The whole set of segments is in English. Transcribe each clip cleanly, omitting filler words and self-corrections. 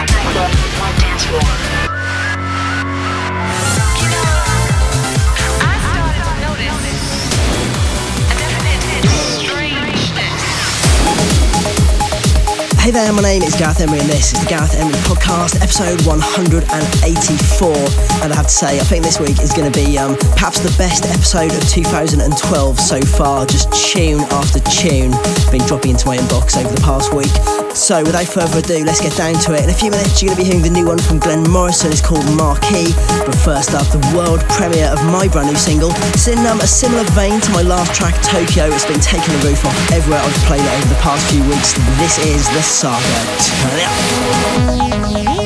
Hey there, my name is Gareth Emery and this is the Gareth Emery Podcast, episode 184. And I have to say, I think this week is going to be perhaps the best episode of 2012 so far. Just tune after tune been dropping into my inbox over the past week. So without further ado, let's get down to it. In a few minutes, you're going to be hearing the new one from Glenn Morrison. It's called Marquee. But first up, the world premiere of my brand new single. It's in a similar vein to my last track, Tokyo. It's been taking the roof off everywhere I've played it over the past few weeks. This is The Saga. Turn it up.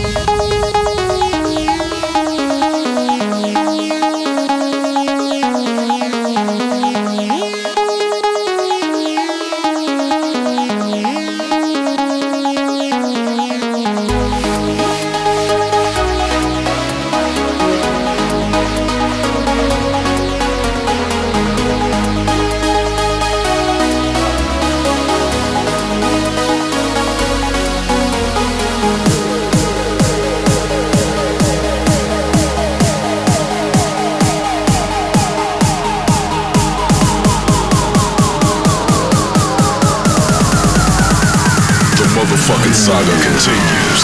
Motherfucking saga continues.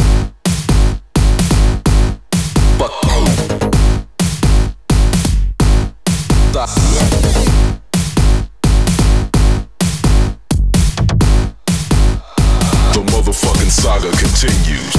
The motherfucking saga continues.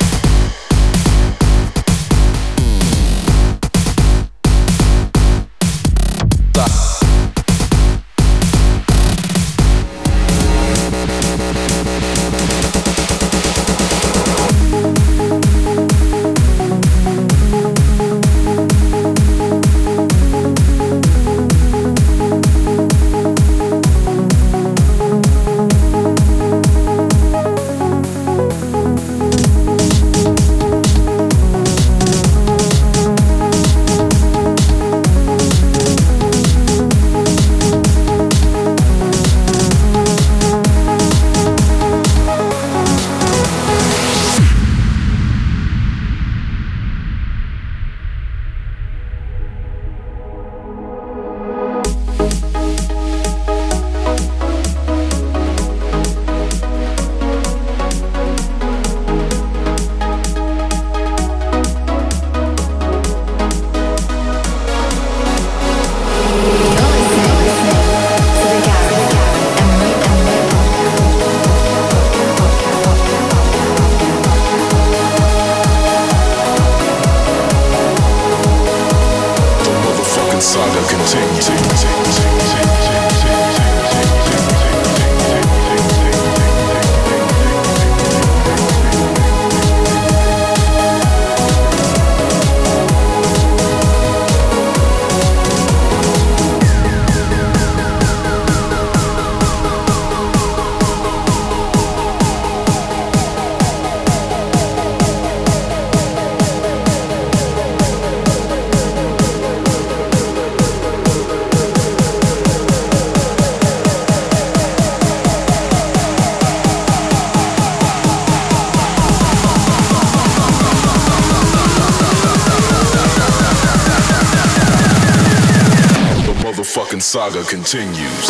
Saga continues.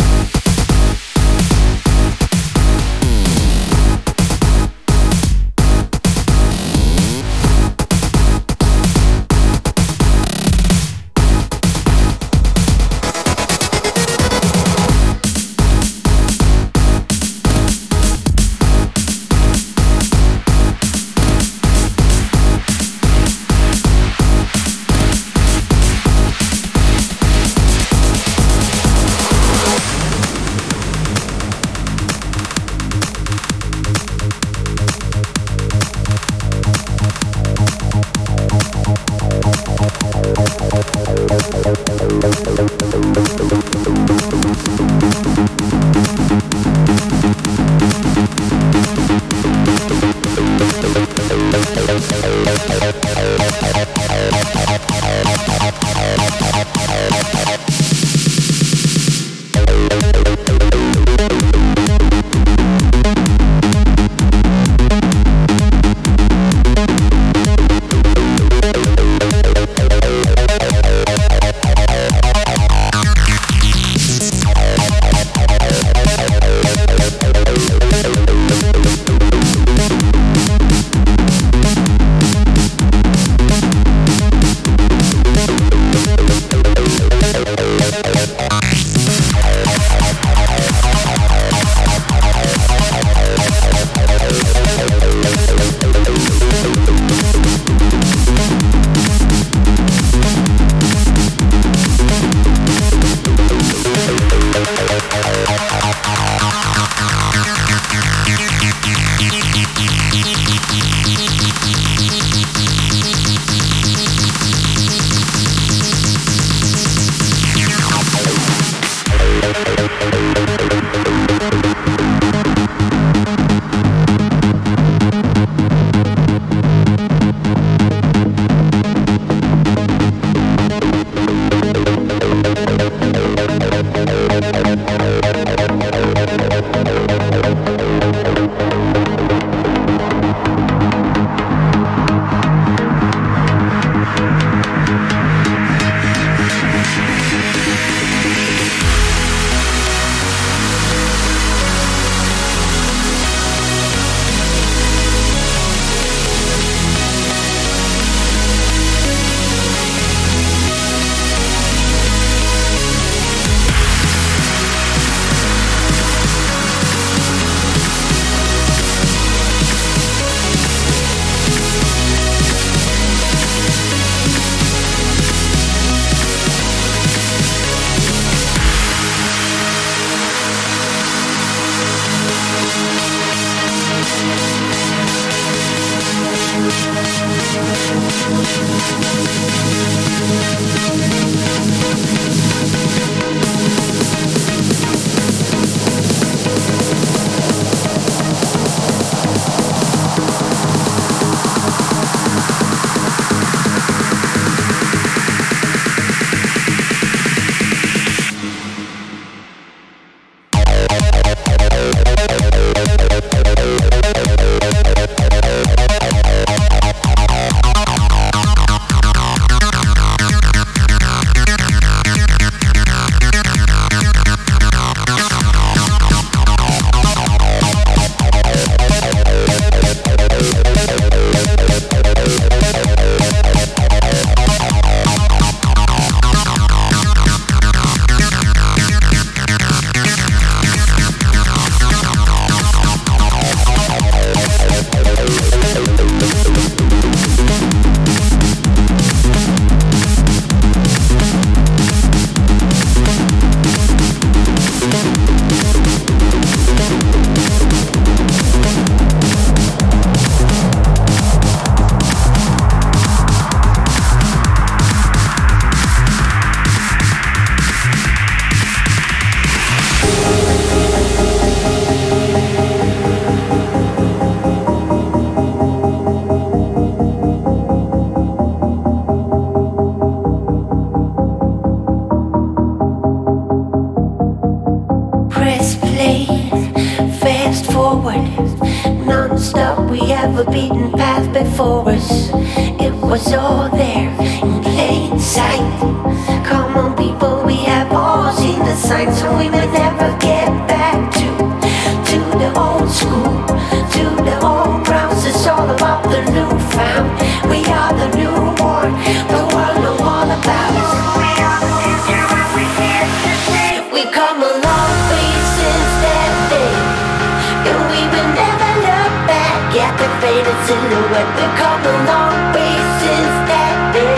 fast forward, non-stop. We have a beaten path before us. It was all there in plain sight. Come on, people, we have all seen the signs, so we may never get back to the old school, to the old grounds. It's all about the new found. We are the newborn. The world know all about us. We are the future and we're here to stay. We've come a long way since that day, and we will never look back at the faded silhouette. We've come a long way since that day,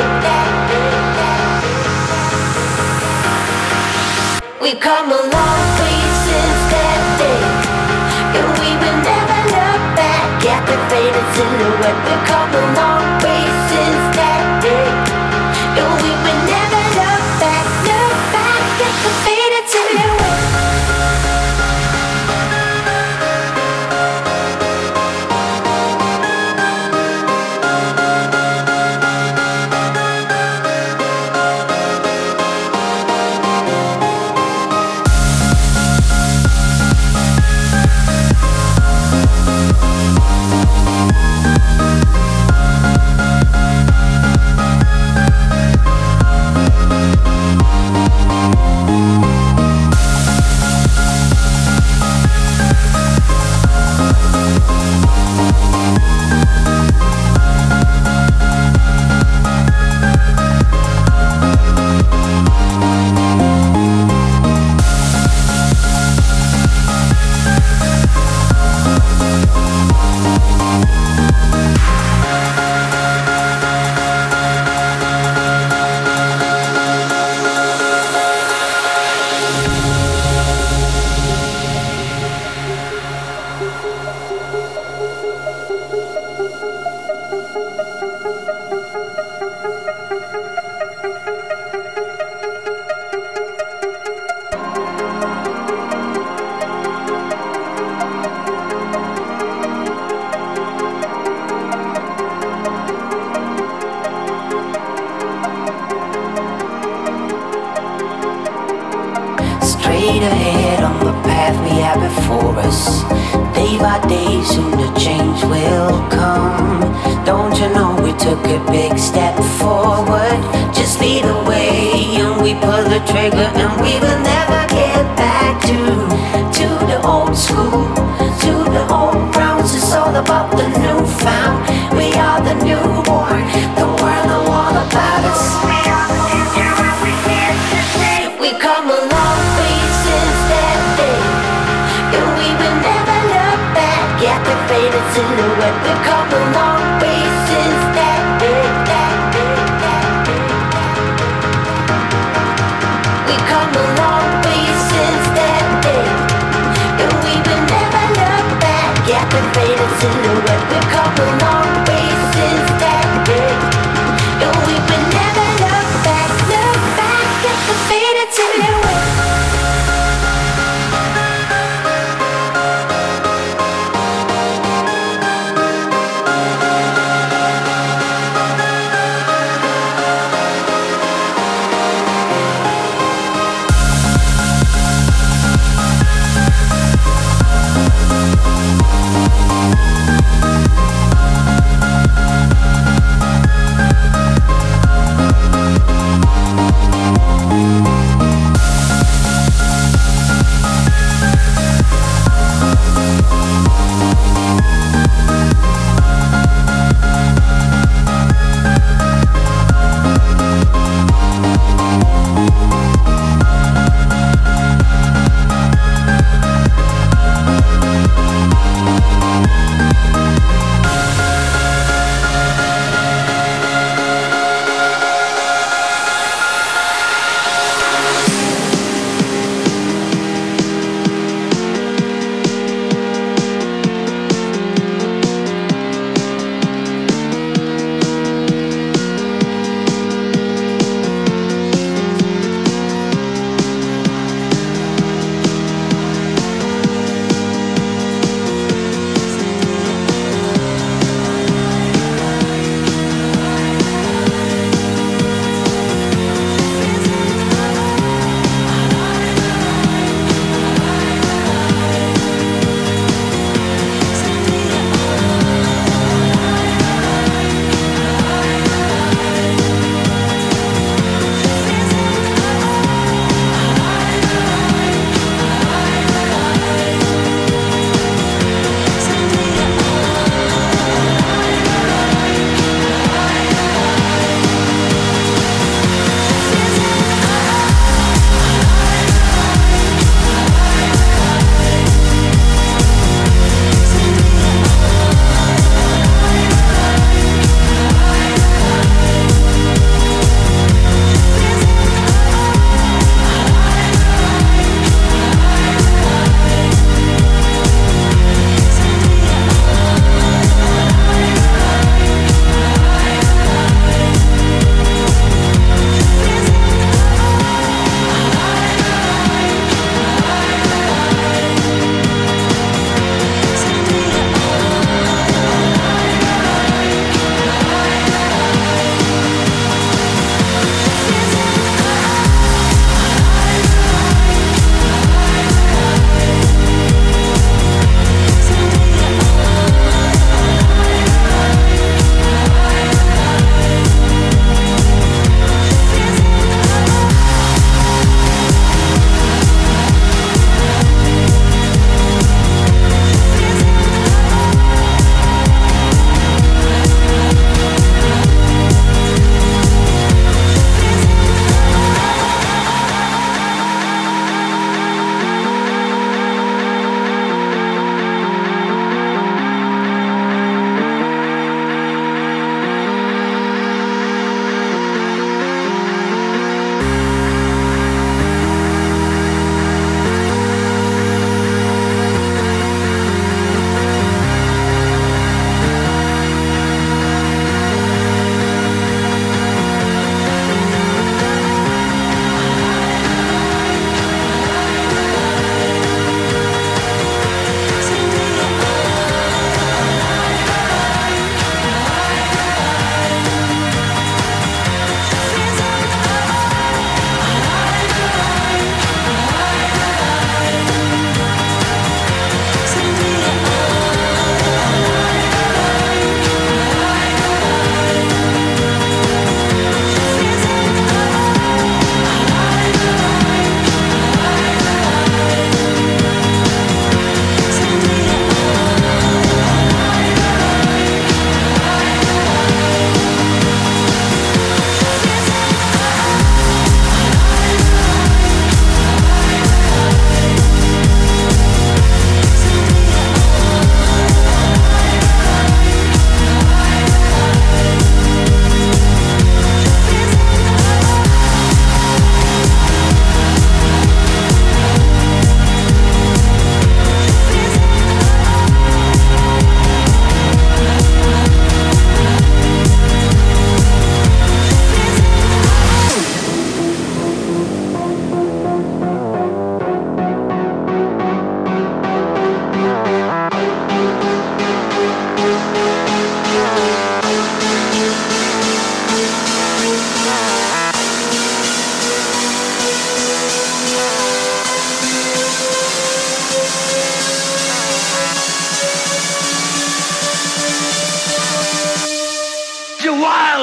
We've come a long way since that day, and we will never look back at the faded silhouette. We've come a long way since that day, and we will never look back at the faded silhouette. Straight ahead on the path we have before us. Day by day, soon the change will come. Don't you know we took a big step forward? Just lead the way and we pull the trigger, and we will never get back to the old school, to the old grounds. It's all about the new found. We are the newborn. The world know all about us. We are the future and we're here to stay. We've come a long way since that day, and we will never look back at the faded silhouette. We've come a long way since that day, We've come a long way since that day, and we will never look back at the faded silhouette. We've come a long way since that day, and we will never look back at the faded silhouette.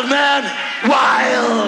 wild, man, wild.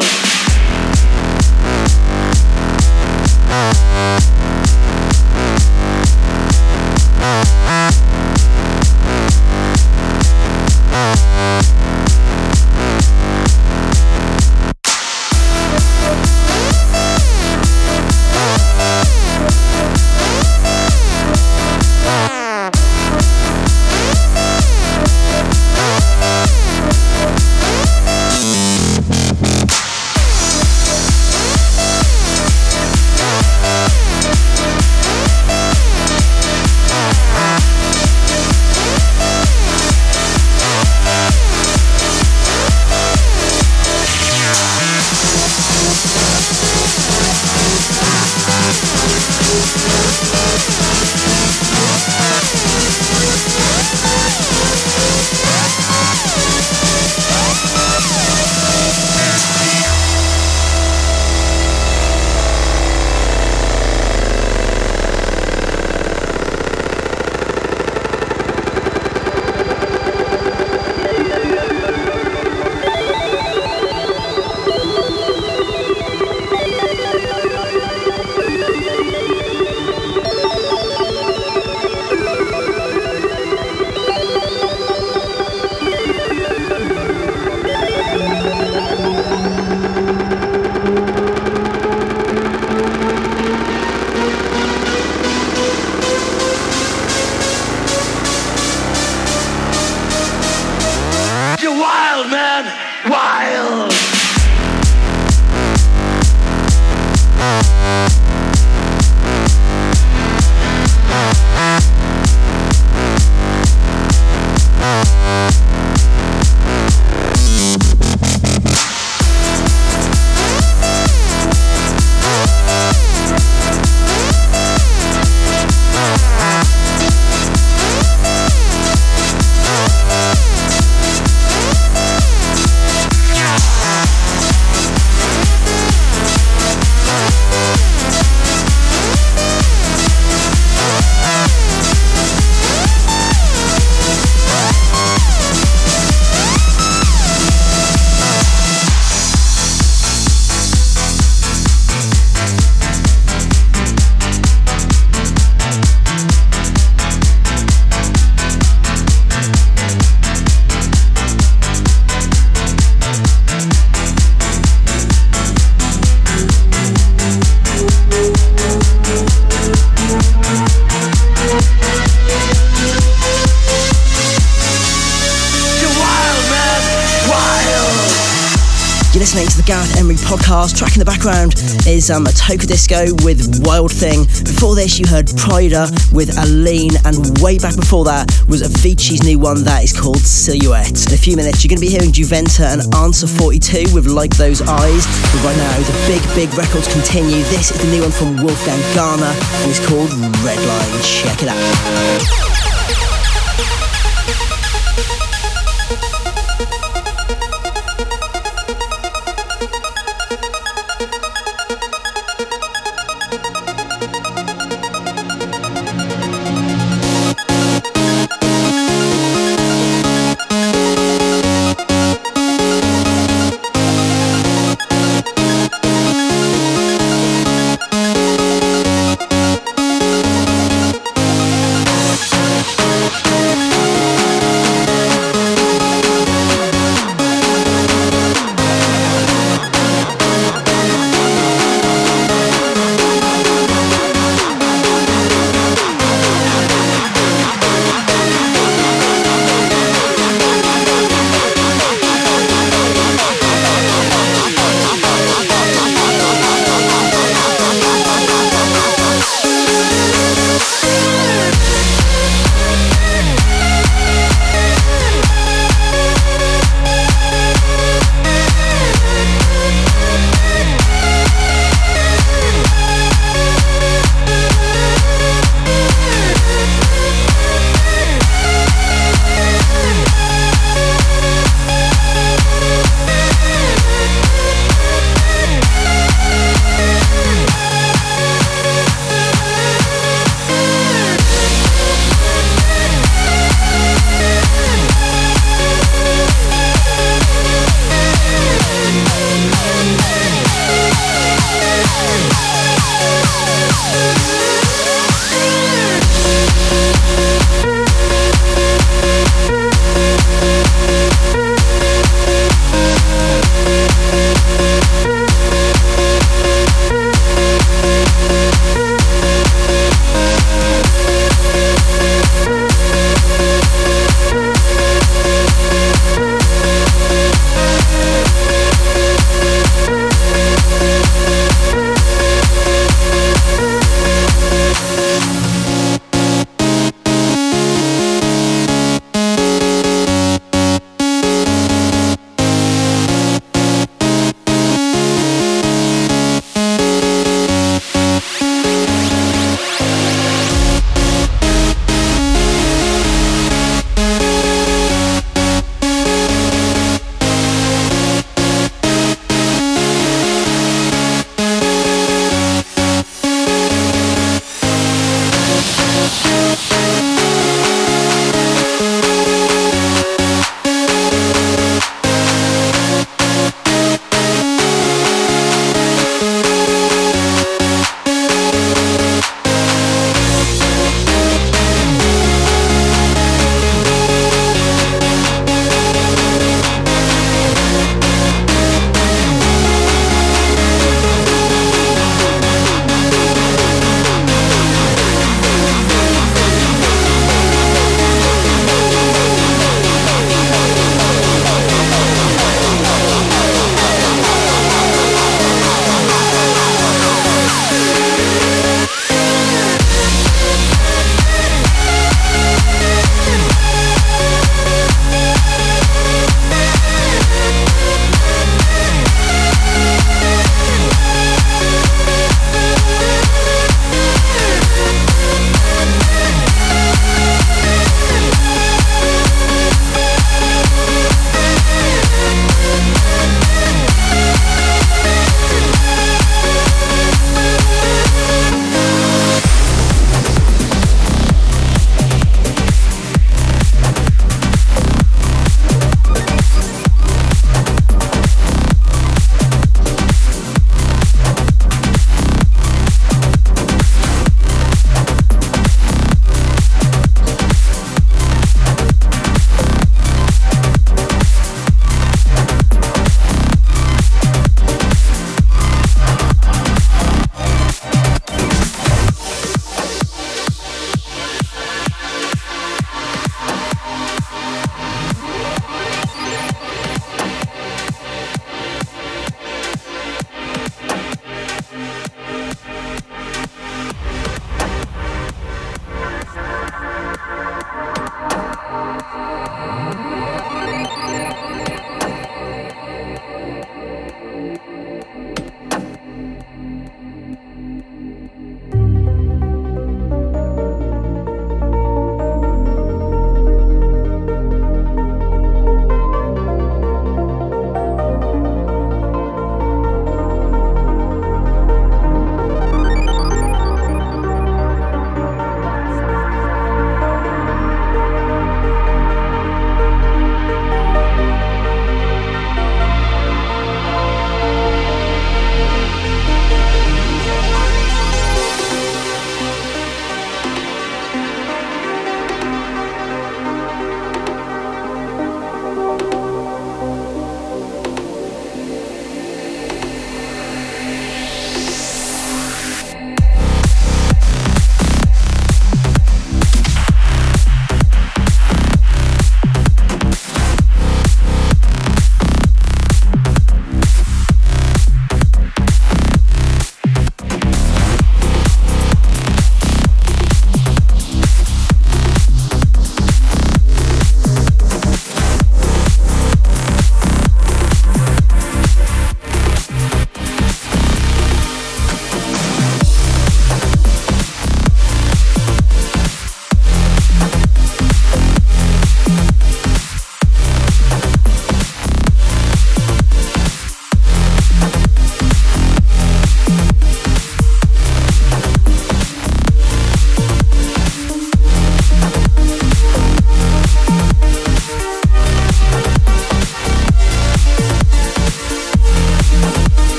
You're listening to the Gareth Emery podcast. Track in the background is a Toka Disco with Wild Thing. Before this, you heard Pryda with Aline, and way back before that was Avicii's new one that is called Silhouette. In a few minutes, you're going to be hearing Juventa and Answer 42 with Like Those Eyes. But right now, the big records continue. This is the new one from Wolfgang Garner, and it's called Redline. Check it out.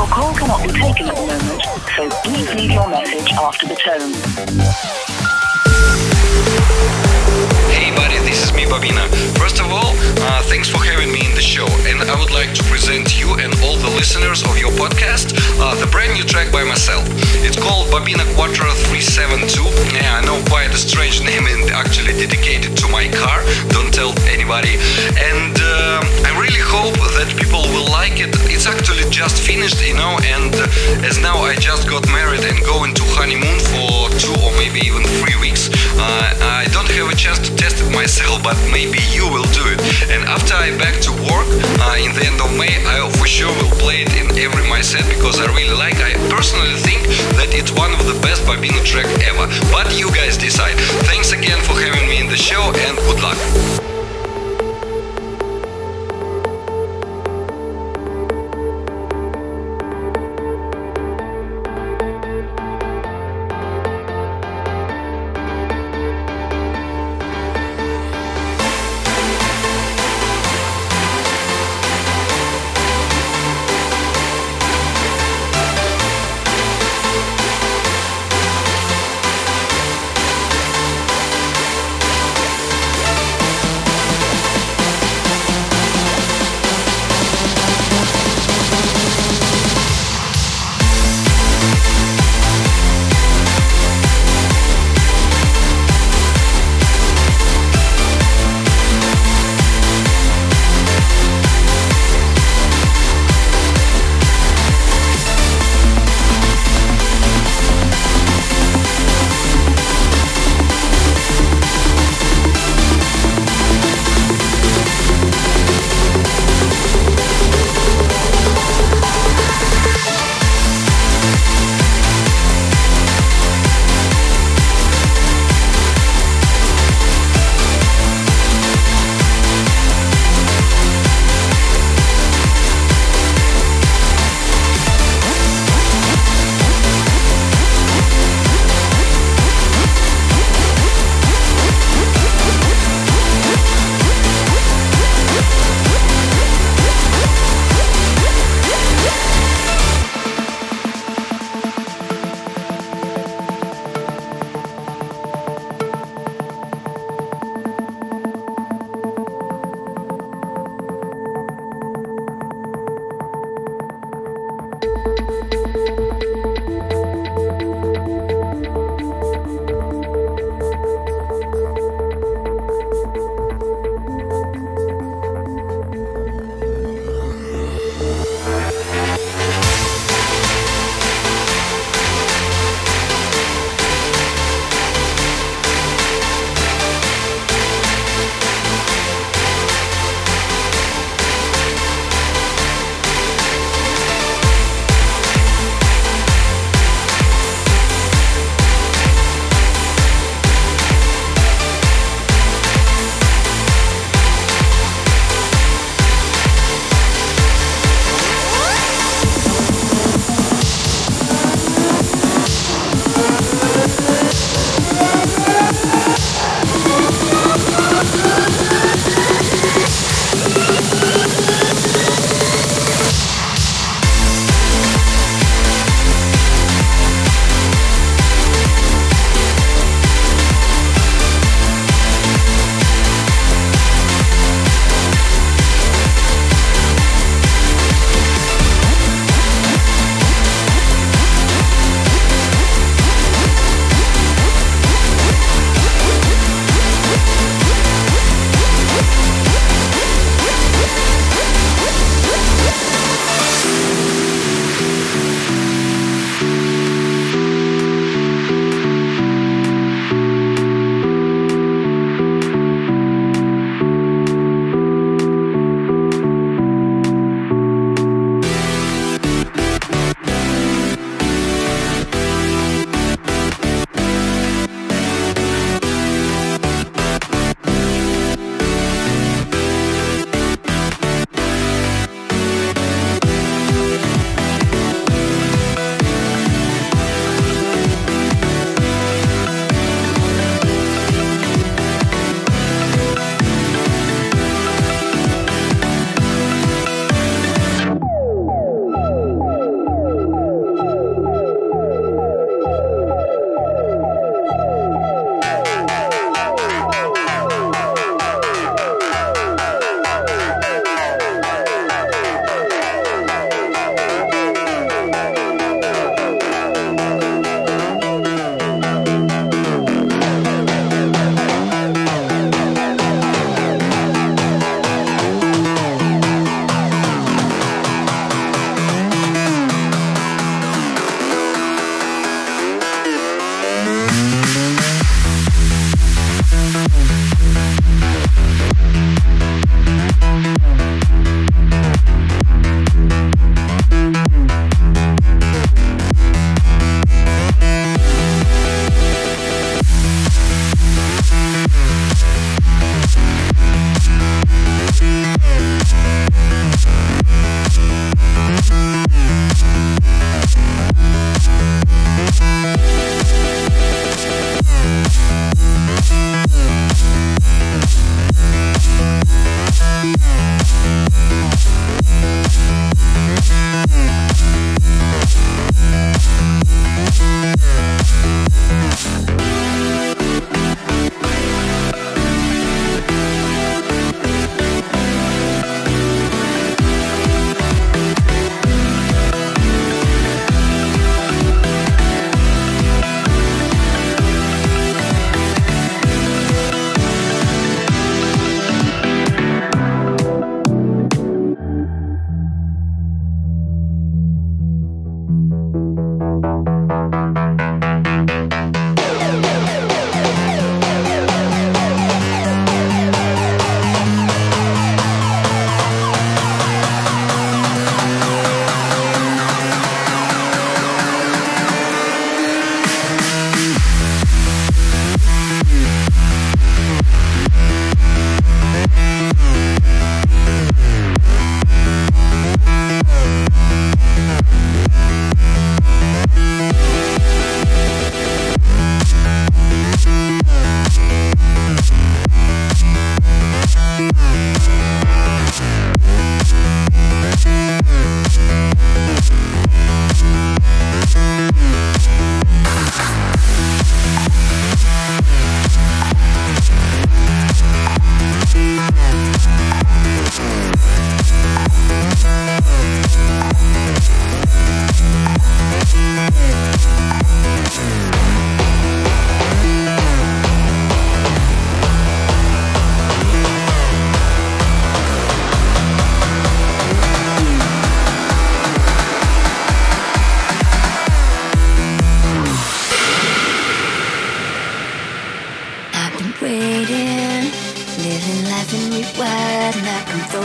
Your call cannot be taken at the moment, so please leave your message after the tone. Hey buddy, this is me, Bobina. First of all, thanks for having me in the show, and I would like to present you and all the listeners of your podcast the brand new track by myself. It's called Bobina Quattro 372. Yeah, I know, quite a strange name and actually dedicated to my car. Don't tell anybody. And I really hope that people will like it. It's actually just finished, and as now I just got married and going to honeymoon for 2 or maybe even 3 weeks. I don't have a chance to test it myself, but maybe you will do it. And after I back to work in the end of May, I for sure will play it in every my set because I really like. I personally think that it's one of the best Bobina track ever. But you guys decide. Thanks again for having me in the show and good luck.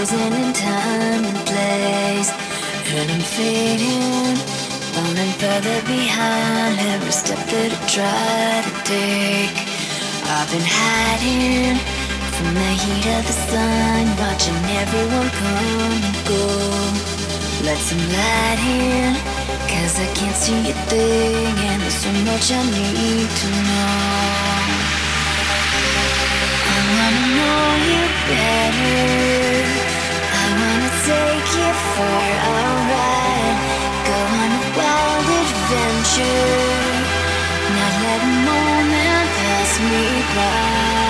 frozen in time and place. And I'm fading, falling further behind every step that I try to take. I've been hiding from the heat of the sun, watching everyone come and go. Let some light in, 'cause I can't see a thing, and there's so much I need to know. I wanna know you better, I wanna take you for a ride, go on a wild adventure, not let a moment pass me by.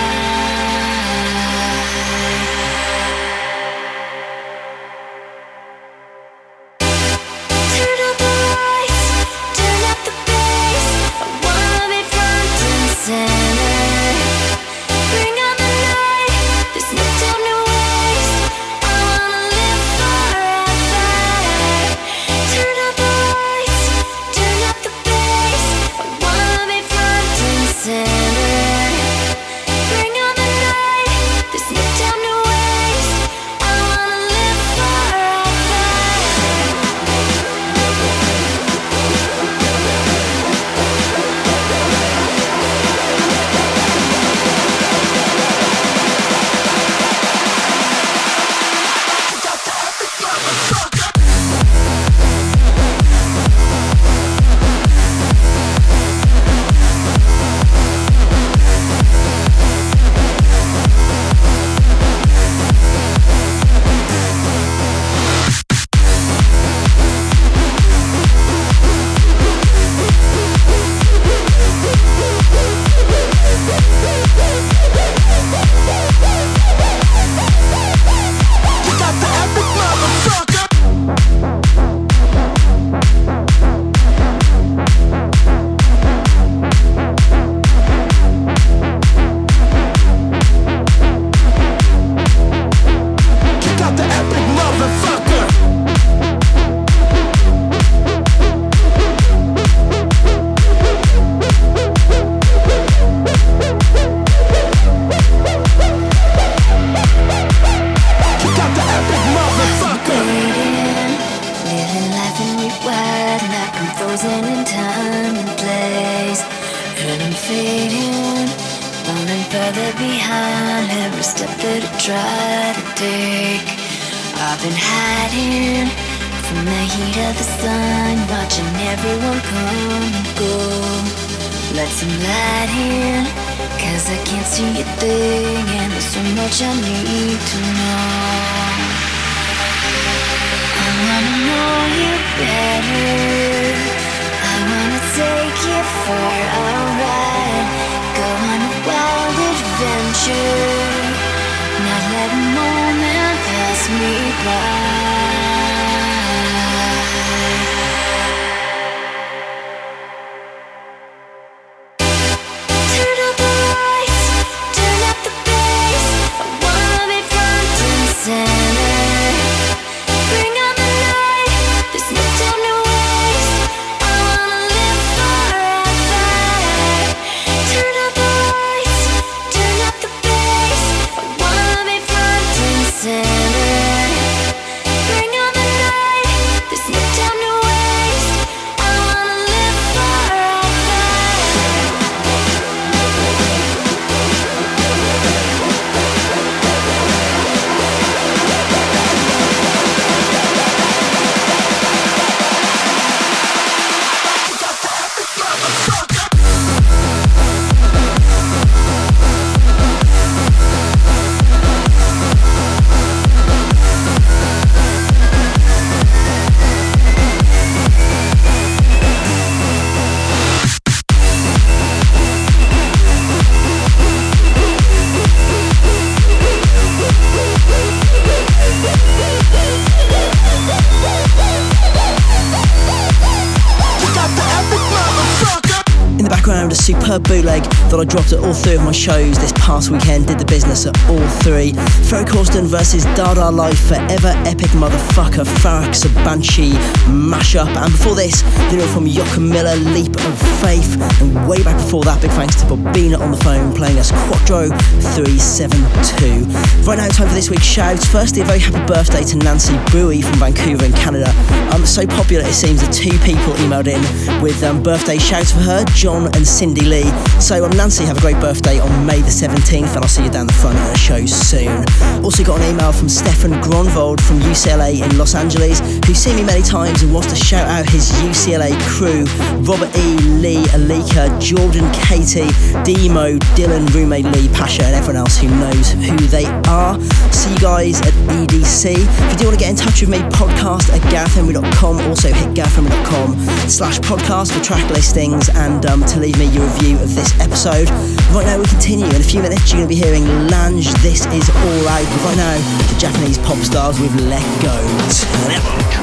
a superb bootleg that I dropped at all 3 of my shows this past weekend. Did the business at all 3. Ferry Corsten versus Dada Life, Forever Epic Motherfucker, Farrak Sabanshi mashup. And before this, video from Joachim Miller, Leap of Faith. And way back before that, big thanks to Bobina on the phone playing us Quattro 372. Right now, time for this week's shouts. Firstly, a very happy birthday to Nancy Bowie from Vancouver in Canada. So popular it seems that 2 people emailed in with birthday shouts for her, John and Cindy Lee. So Nancy, have a great birthday on May the 17th, and I'll see you down the front at a show soon. Also got an email from Stefan Gronvold from UCLA in Los Angeles, who's seen me many times and wants to shout out his UCLA crew: Robert E, Lee, Alika, Jordan, Katie, Demo, Dylan, roommate Lee, Pasha, and everyone else who knows who they are. See you guys at EDC. If you do want to get in touch with me, podcast@GarethHenry.com. Also hit GarethHenry.com/podcast for track listings and to leave me your review of this episode. Right now we continue. In a few minutes you're going to be hearing Lange, This Is Alright. But right now, the Japanese pop stars with Let Go. Turn it up.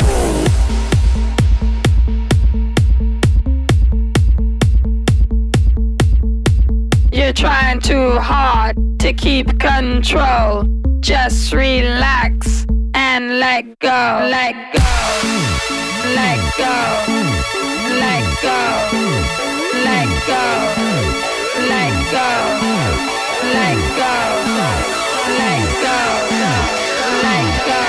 You're trying too hard to keep control. Just relax and let go. Let go. Let go. Let go. Let go. Let go. Let go. Let go. Let go.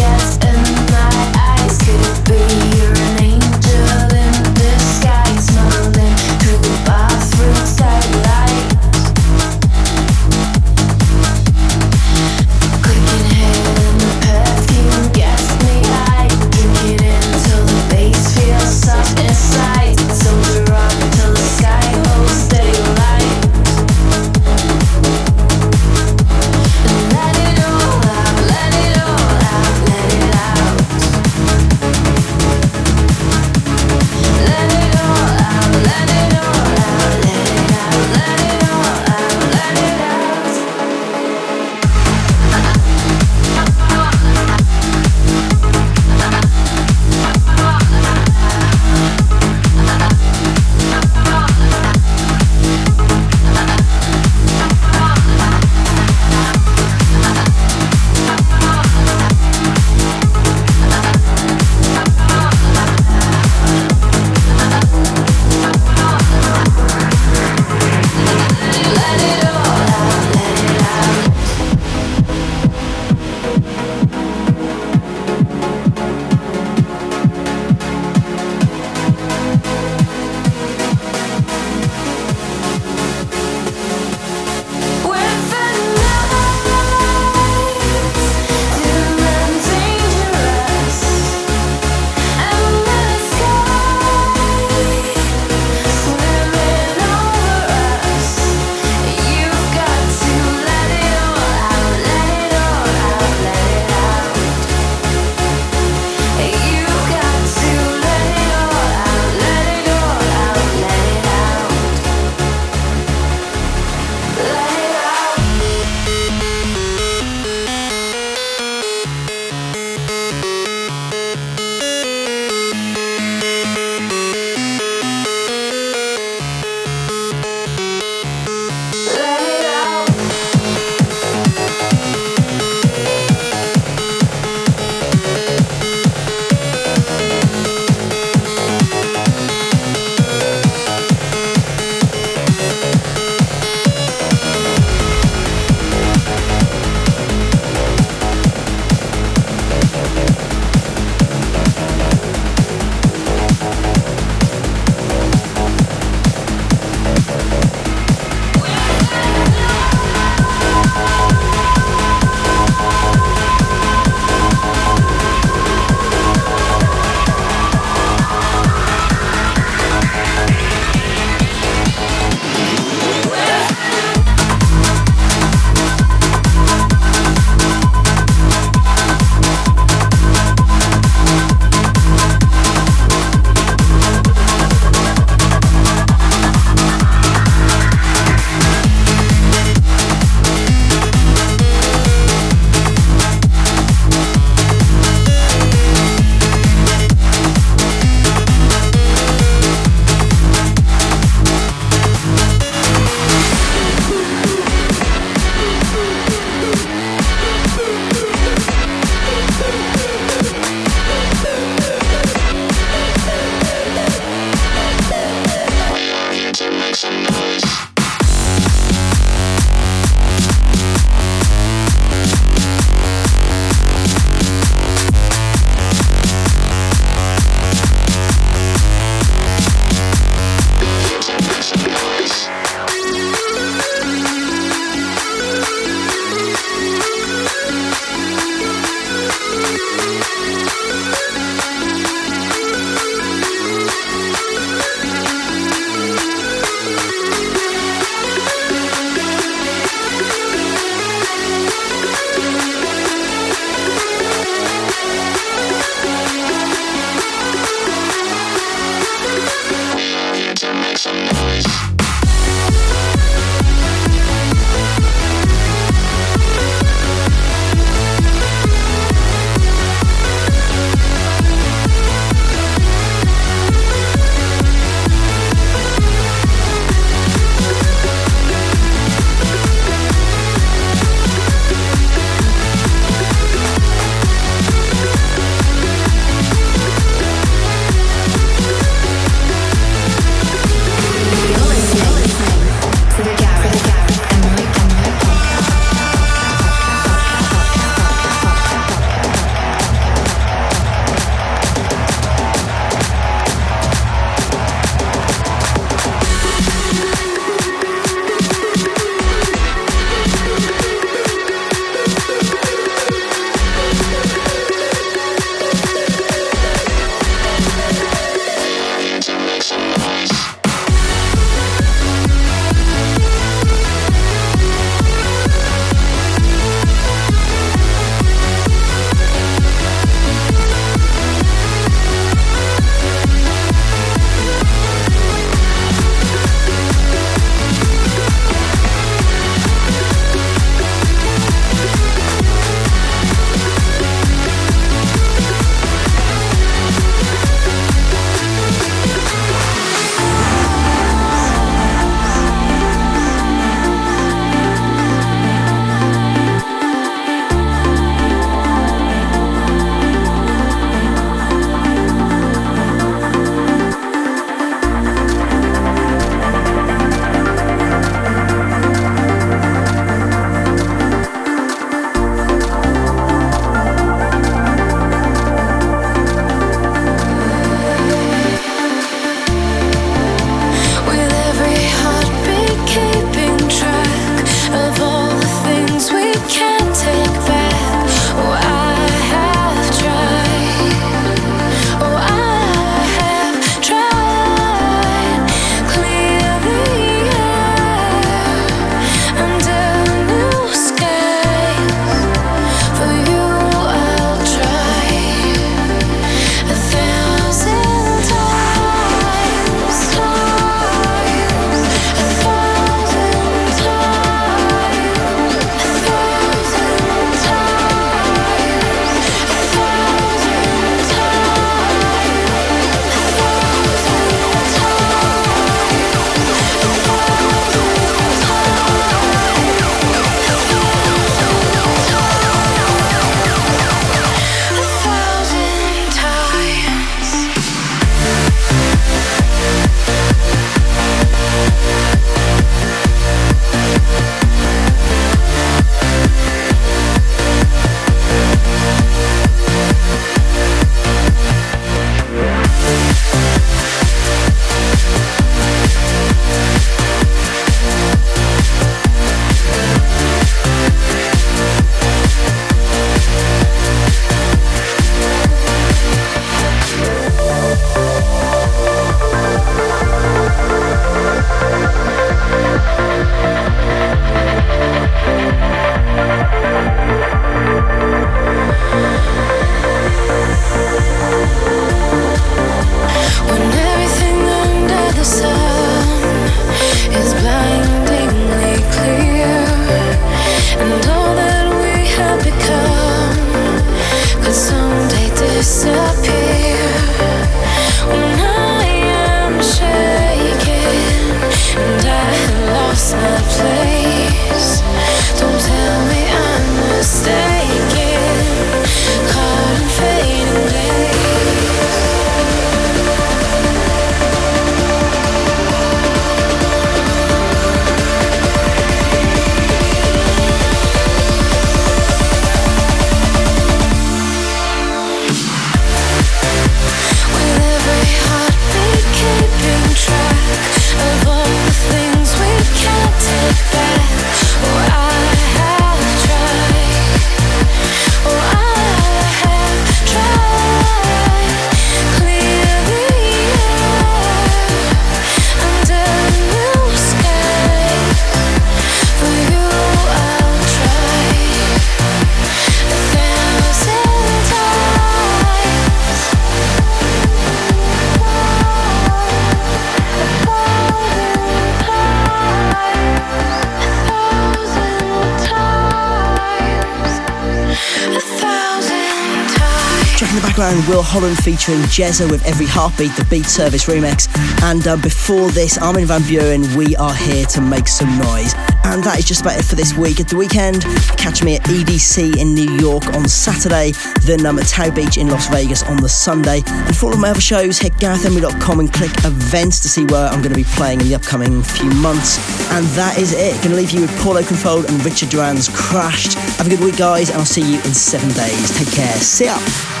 background, Will Holland featuring Jezza with Every Heartbeat, the Beat Service remix. And before this, Armin van Buuren, We Are Here to Make Some Noise. And that is just about it for this week. At the weekend, catch me at EDC in New York on Saturday, then at Tau Beach in Las Vegas on the Sunday. And for all of my other shows, hit GarethEmery.com and click events to see where I'm going to be playing in the upcoming few months. And that is it. Going to leave you with Paul Oakenfold and Richard Duran's Crashed. Have a good week, guys, and I'll see you in 7 days. Take care. See ya.